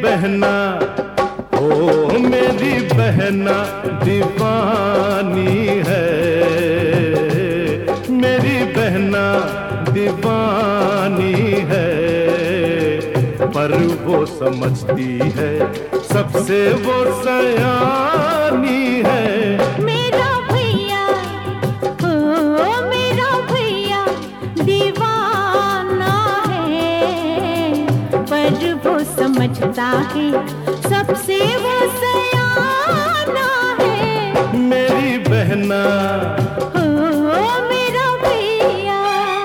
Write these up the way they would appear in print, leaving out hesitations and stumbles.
बहना, ओ मेरी बहना दीवानी है, मेरी बहना दीवानी है, पर वो समझती है सबसे वो सयानी है। मेरा भैया, ओ मेरा भैया दीवाना है, पर वो समझता है सबसे वो सयाना है। मेरी बहना, ओ मेरा भैया।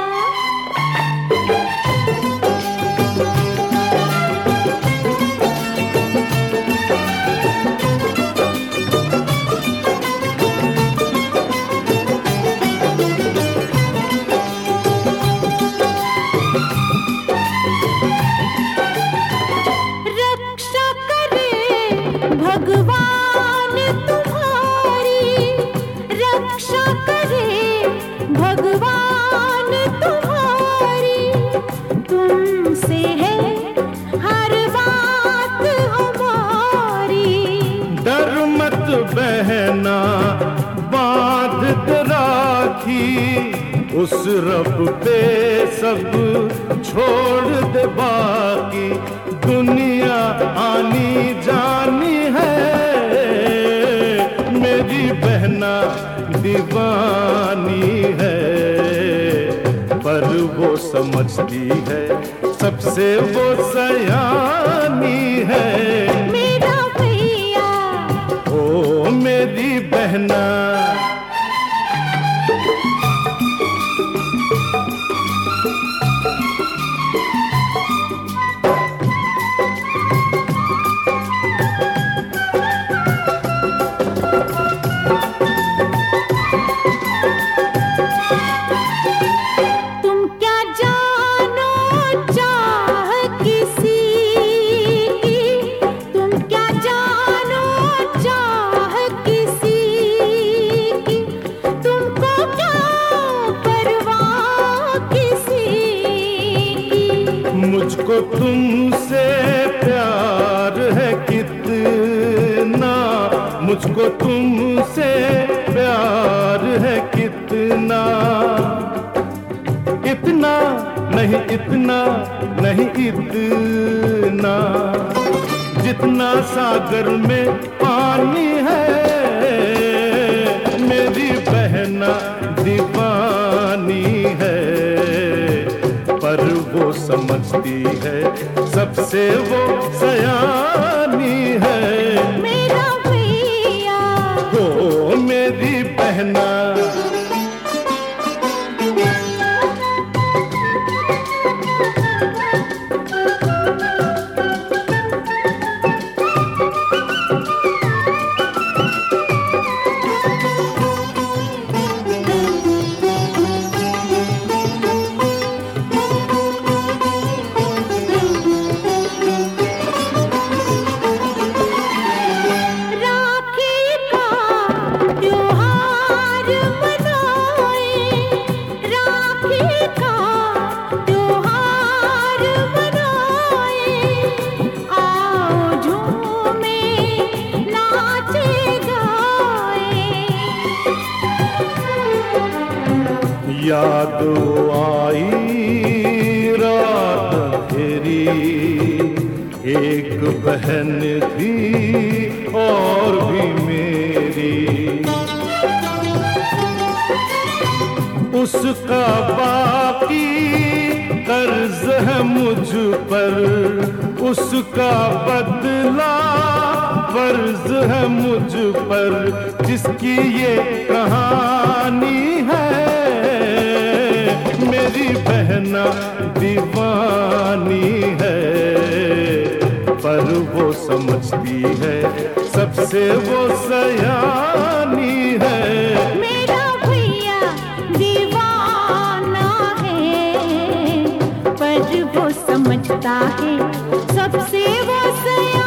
रक्षा करे भगवान तुम्हारी, रक्षा करे भगवान तुम्हारी, तुमसे है हर बात हमारी। डर मत बहना बांध के राखी, उस रब पे सब छोड़ दे बाकी, दुनिया आनी जानी है। मेरी बहना दीवानी है, पर वो समझती है सबसे वो सयानी है। मेरा भैया, ओ मेरी बहना, तुम क्या जानो चाह किसी की, तुम क्या जानो चाह किसी की, तुमको क्या परवाह किसी की। मुझको तुमसे प्यार है कितना, मुझको तुमसे प्यार है कितना, इतना नहीं, इतना नहीं, इतना जितना सागर में पानी है। मेरी बहना दीवानी है, पर वो समझती है सबसे वो सयानी है। मेरा भैया, ओ मेरी बहना, राखी का त्योहार मनाए, राखी का त्योहार मनाए, आओ झूमे नाचे गाए। याद आई रात तेरी, एक बहन थी और भी मेरी, उसका बाकी कर्ज है मुझ पर, उसका बदला फर्ज है मुझ पर, जिसकी ये कहानी है। मेरी बहना दीवानी है, पर वो समझती है सबसे वो सयानी है। मेरा भैया दीवाना है, पर वो समझता है सबसे वो सयाना